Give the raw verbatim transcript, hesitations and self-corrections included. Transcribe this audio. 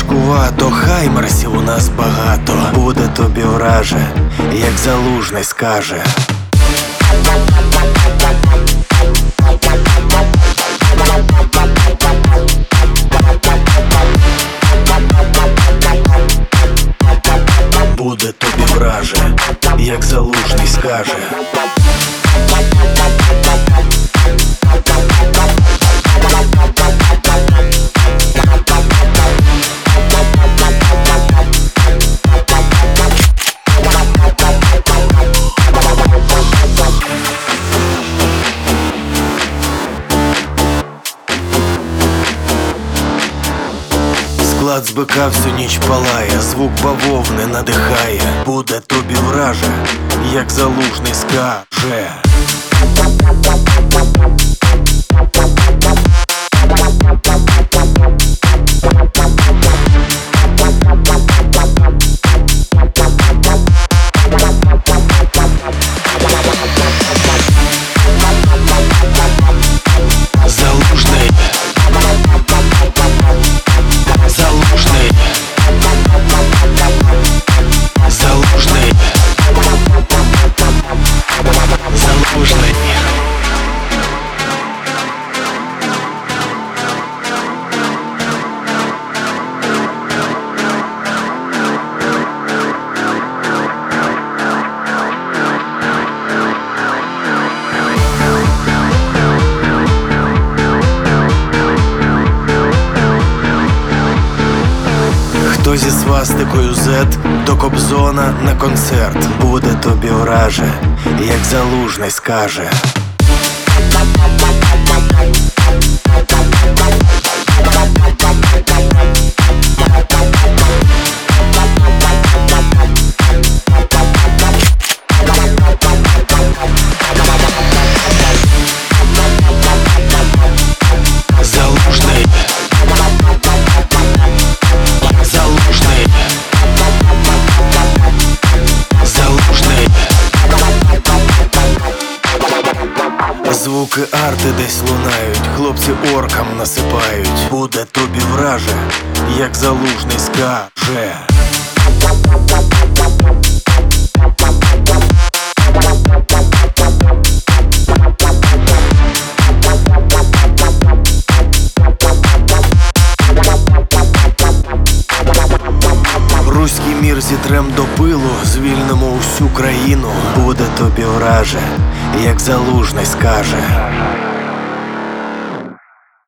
важкувато, хаймерсів у нас багато. Буде тобі враже, як Залужний скаже. Буде тобі враже, як Залужний скаже. Склад з бика всю ніч палає, звук бавовни надихає. Буде тобі враже, як Залужний скаже. Залужний. Залужний. Залужний. Залужний. Хто зі свастикою зет до Кобзона на концерт. Буде тобі враже, як Залужний скаже. Залужний. Залужний. Залужний. Звуки арти десь лунають, хлопці оркам насипають. Буде тобі враже, як Залужний скаже. Руський мір зітрем до пилу, звільнимо усю країну. Буде тобі враже, як Залужний скаже.